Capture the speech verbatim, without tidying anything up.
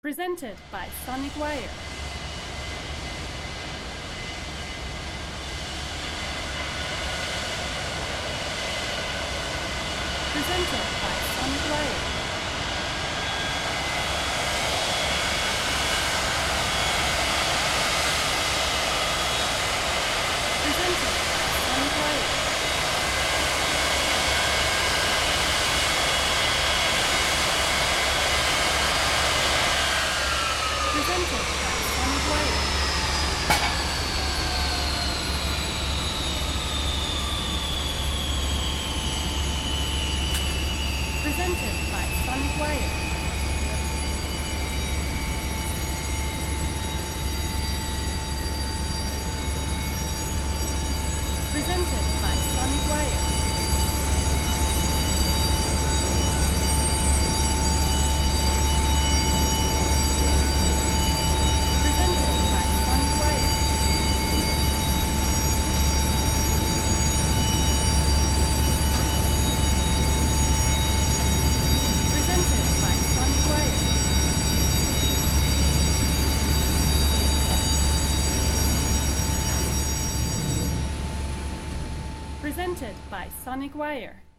Presented by Sonic Wire. Presented by Sonic Wire. Presented by Sonic Wire. Presented by Sonic Wire. Presented by Sonic Wire. Presented by Sonic Wire. Presented by Sonic Wire. Presented by Sonic Wire. Presented by Sonic Wire.